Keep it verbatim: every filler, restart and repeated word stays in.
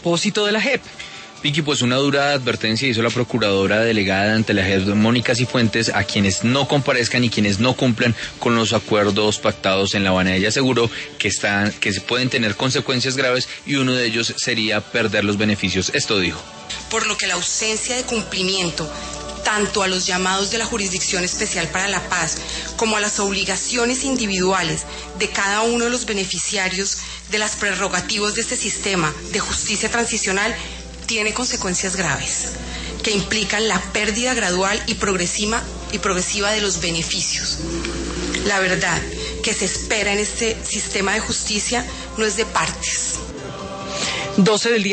propósito de la J E P. Vicky, pues una dura advertencia hizo la procuradora delegada ante la J E P, Mónica Cifuentes, a quienes no comparezcan y quienes no cumplan con los acuerdos pactados en La Habana. Ella aseguró que están, que se pueden tener consecuencias graves y uno de ellos sería perder los beneficios. Esto dijo. Por lo que la ausencia de cumplimiento tanto a los llamados de la Jurisdicción Especial para la Paz como a las obligaciones individuales de cada uno de los beneficiarios de las prerrogativas de este sistema de justicia transicional tiene consecuencias graves que implican la pérdida gradual y progresiva, y progresiva de los beneficios. La verdad que se espera en este sistema de justicia no es de partes. doce del día.